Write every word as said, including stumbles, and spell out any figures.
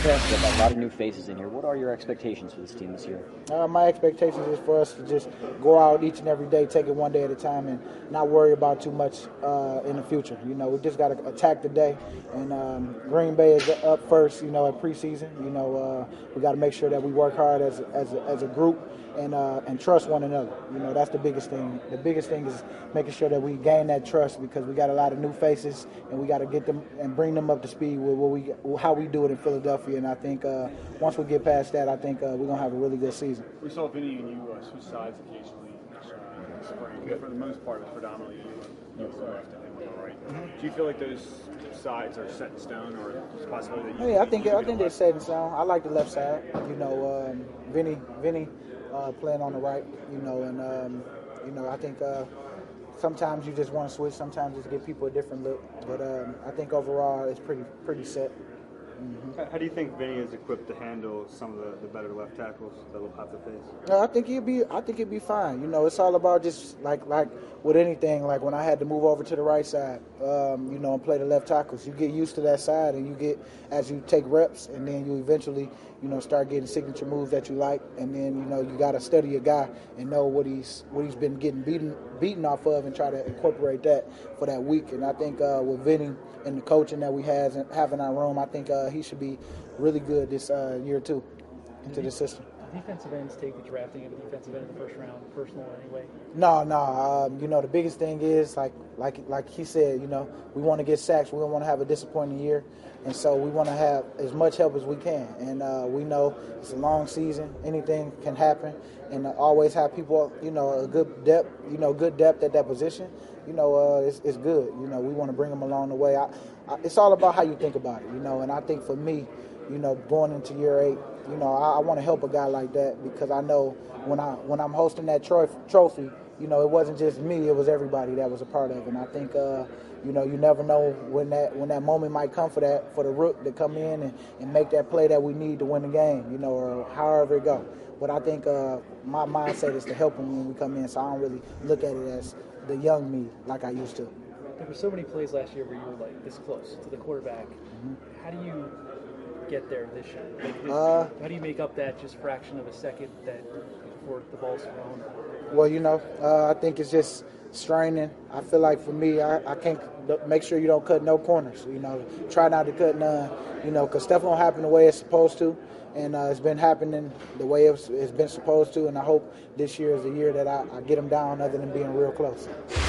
past, you got a lot of new faces in here. What are your expectations for this team this year? Uh, my expectations is for us to just go out each and every day, take it one day at a time, and not worry about too much uh, in the future. You know, we just got to attack the day. And um, Green Bay is up first, you know, at preseason. You know, uh, we got to make sure that we work hard as as a, as a group and uh, and trust one another. You know, that's the biggest thing. The biggest thing is making sure that we gain that trust, because we got a lot of new faces, and we got to get them and bring them up to speed with what we how we do it in Philadelphia. And I think uh, once we get past that, I think uh, we're gonna have a really good season. We saw Vinny and you uh, switch sides occasionally uh, spring. For the most part, it was predominantly you on the left and him on the right. Mm-hmm. Do you feel like those sides are set in stone, or is it possible that you? Yeah, I think I think they're set in stone. I like the left side. You know, um, Vinny Vinny uh, playing on the right. You know, and um, you know, I think uh, sometimes you just want to switch. Sometimes just give people a different look. But um, I think overall it's pretty pretty set. Mm-hmm. How do you think Vinny is equipped to handle some of the, the better left tackles that we'll have to face? No, I think he'll be. I think he'll be fine. You know, it's all about just like like with anything. Like when I had to move over to the right side, um, you know, and play the left tackles, you get used to that side, and you get as you take reps, and then you eventually, you know, start getting signature moves that you like, and then you know you got to study your guy and know what he's what he's been getting beaten beaten off of, and try to incorporate that for that week. And I think uh, with Vinny and the coaching that we has have in our room, I think uh, he should be really good this uh, year too into the system. Defensive ends take the drafting of a defensive end in the first round personal anyway? No, no. Um, you know, the biggest thing is like like like he said. You know, we want to get sacks. We don't want to have a disappointing year, and so we want to have as much help as we can. And uh, we know it's a long season. Anything can happen, and uh, always have people. You know, a good depth. You know, good depth at that position. You know, uh, it's, it's good. You know, we want to bring them along the way. I, I, it's all about how you think about it. You know, and I think for me, you know, going into year eight, you know, I, I want to help a guy like that, because I know when I when I'm hosting that trophy, trophy, you know, it wasn't just me; it was everybody that was a part of it. And I think, uh, you know, you never know when that when that moment might come for that for the rook to come in and, and make that play that we need to win the game, you know, or however it go. But I think uh, my mindset is to help him when we come in, so I don't really look at it as the young me like I used to. There were so many plays last year where you were like this close to the quarterback. Mm-hmm. How do you get there this year? Like this, uh, how do you make up that just fraction of a second that before the ball's thrown? Well, you know, uh, I think it's just straining. I feel like for me, I, I can't make sure you don't cut no corners. You know, try not to cut none. You know, because stuff don't happen the way it's supposed to, and uh, it's been happening the way it's, it's been supposed to. And I hope this year is the year that I, I get them down, other than being real close.